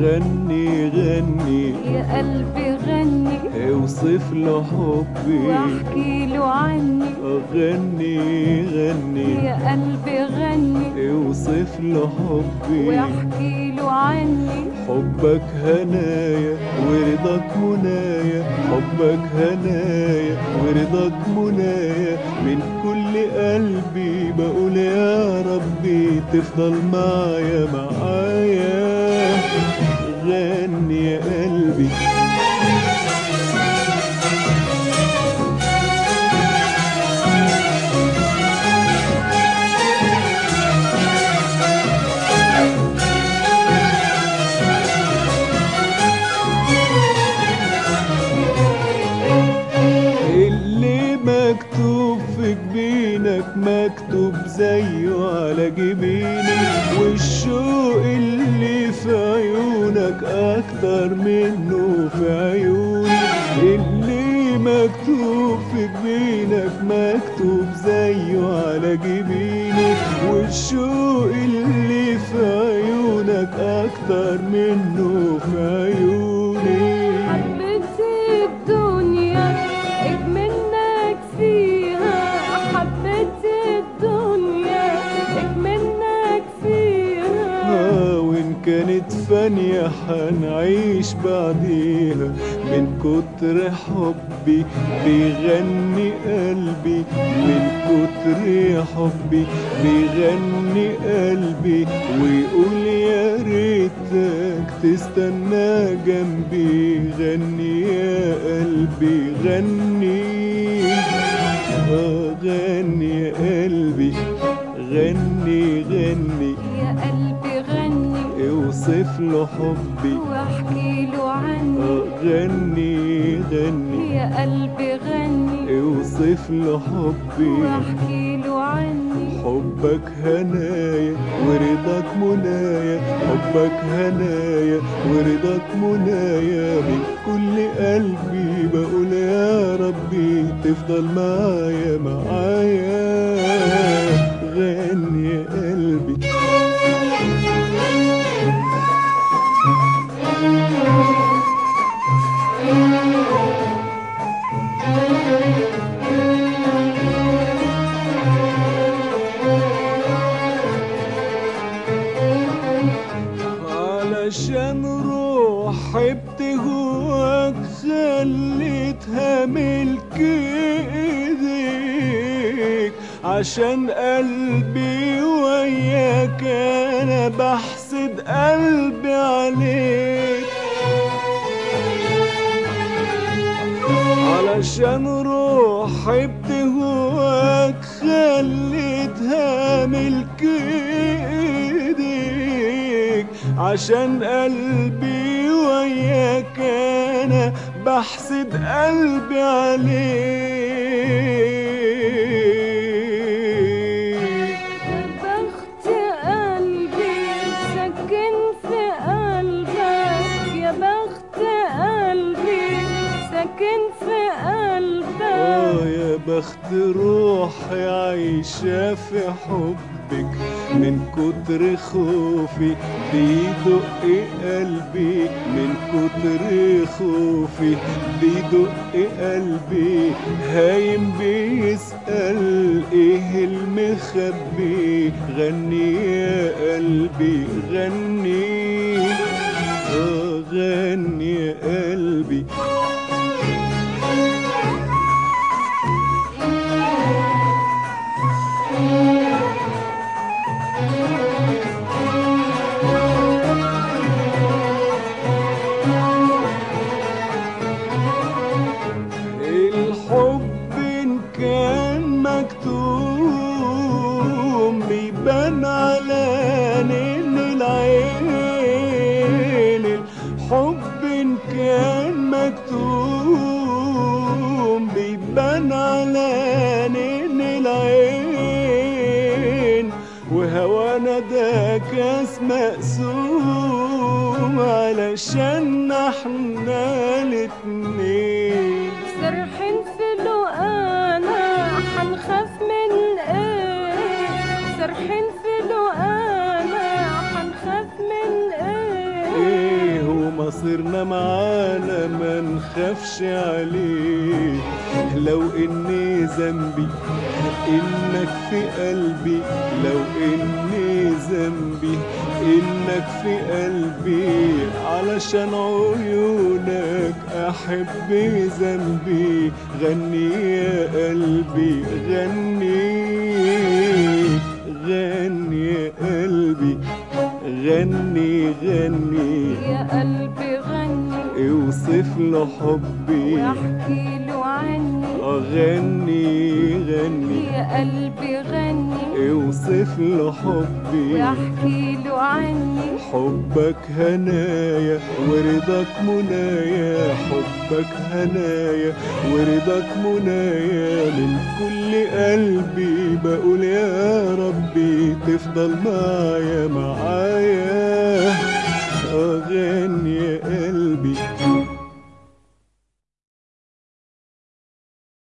غني غني يا قلبي غني، اوصف له حبي واحكي له عني. غني غني يا قلبي غني، اوصف له حبي واحكي له عني. حبك هنايا ورضاك منايا، حبك هنايا ورضاك منايا، من كل قلبي بقول يا ربي تفضل معايا معايا. غني يا قلبي مكتوب في جبينك مكتوب زيه على جبيني، والشوق اللي في عيونك اكتر منه في عيوني. اللي مكتوب في جبينك مكتوب زيه على جبيني، والشوق اللي في عيونك اكتر منه في عيوني. حبيت الدنيا اجملك فيها، حبيت الدنيا اجملك فيها. وإن كانت فانية حنعيش بعديها، من كتر حبي بيغني قلبي، من كتر حبي بيغني قلبي، ويقول يا ريتك تستنى جنبي. غني يا قلبي غني غني يا قلبي غني غني يا قلبي غني، اوصف له حبي واحكي له عني. غني غني يا قلبي غني، اوصف له حبي واحكي له عني. حبك هنايا ورضاك منايا، حبك هنايا ورضاك منايا، من كل قلبي بقول يا ربي تفضل معايا معايا. غني يا قلبي علشان روحي بتهواك خليتها ملك ايديك، عشان قلبي وياك انا بحسد قلبي عليك. علشان روحي بتهواك خليتها ملك ايديك، عشان قلبي وياك انا بحسد قلبي عليك. يا بخت قلبي سكن في قلبك، يا بخت قلبي سكن في قلبك. يا بخت روحي عايشة في حبك، من كتر خوفي بيدق قلبي، من كتر خوفي بيدق قلبي، هايم بيسأل ايه المخبي. غني يا قلبي غني غني يا قلبي الحب إن كان مكتوم بيبان على عينين العين. الحب إن كان مكتوم بيبان على عينين العين، وهوانا ده كاس مقسوم علشان احنا الاتنين. سرحين في لقانا حنخاف من ايه، سرحين في لقانا حنخاف من ايه. مصيرنا معانا ما نخافش عليه. لو اني ذنبي انك في قلبي، لو اني ذنبي انك في قلبي، علشان عيونك احب ذنبي. غني يا قلبي غني، غني يا قلبي غني غني يا قلبي غني، اوصف له حبي واحكي له عني. غني غني يا قلبي غني، اوصف له حبي واحكي له عني. حبك هنايا ورضاك منايا، حبك هنايا ورضاك منايا. من كل قلبي بقول يا ربي تفضل معايا معايا. غني يا قلبي